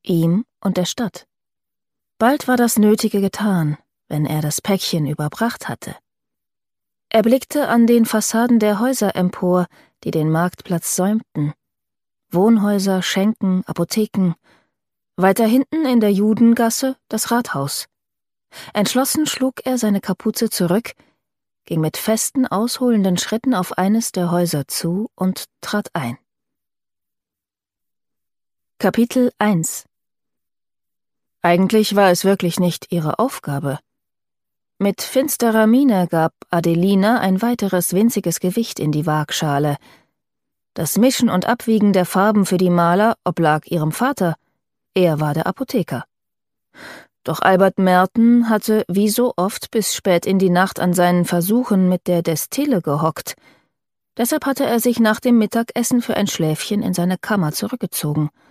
ihm und der Stadt. Bald war das Nötige getan, wenn er das Päckchen überbracht hatte. Er blickte an den Fassaden der Häuser empor, die den Marktplatz säumten. Wohnhäuser, Schenken, Apotheken. Weiter hinten in der Judengasse das Rathaus. Entschlossen schlug er seine Kapuze zurück, ging mit festen, ausholenden Schritten auf eines der Häuser zu und trat ein. Kapitel 1. Eigentlich war es wirklich nicht ihre Aufgabe. Mit finsterer Miene gab Adelina ein weiteres winziges Gewicht in die Waagschale. Das Mischen und Abwiegen der Farben für die Maler oblag ihrem Vater. Er war der Apotheker. Doch Albert Merten hatte wie so oft bis spät in die Nacht an seinen Versuchen mit der Destille gehockt. Deshalb hatte er sich nach dem Mittagessen für ein Schläfchen in seine Kammer zurückgezogen.